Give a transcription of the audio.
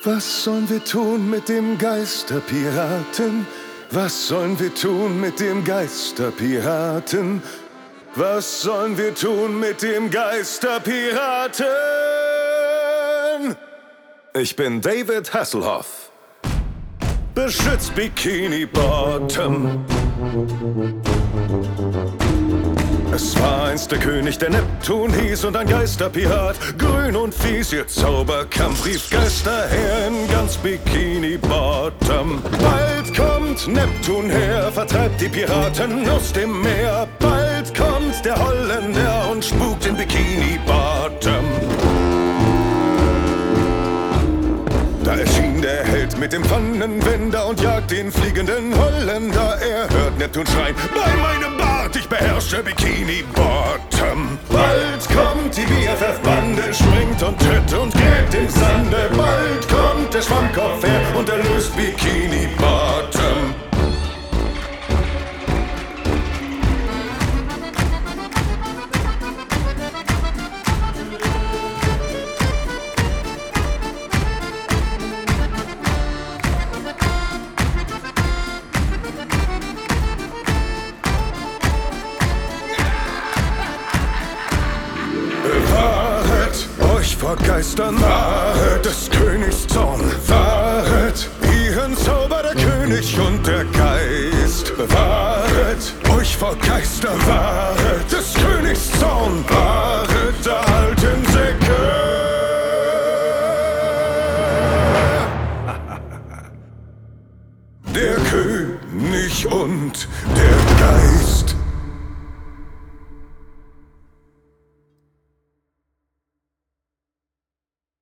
Was sollen wir tun mit dem Geisterpiraten? Was sollen wir tun mit dem Geisterpiraten? Was sollen wir tun mit dem Geisterpiraten? Ich bin David Hasselhoff. Beschützt Bikini Bottom. Es war einst der König, der Neptun hieß, und ein Geisterpirat, grün und fies. Ihr Zauberkampf rief Geister her in ganz Bikini Bottom. Bald kommt Neptun her, vertreibt die Piraten aus dem Meer. Bald kommt der Holländer und spukt in Bikini Bottom. Da erschien der Held mit dem Pfannenwender und jagt den fliegenden Holländer. Er hört Neptun schreien: Bei meinem Bart, ich beherrsche Bikini Bottom. Bald kommt die BFF-Bande, springt und tritt und gräbt im Sande. Bald kommt der Schwammkopf her und erlöst Bikini Bottom. Vor Geistern, wahret des Königs Zorn, wahret ihren Zauber, der König und der Geist. Bewahret euch vor Geistern, wahret des Königs Zorn, wahret der alten Säcke. Der König und der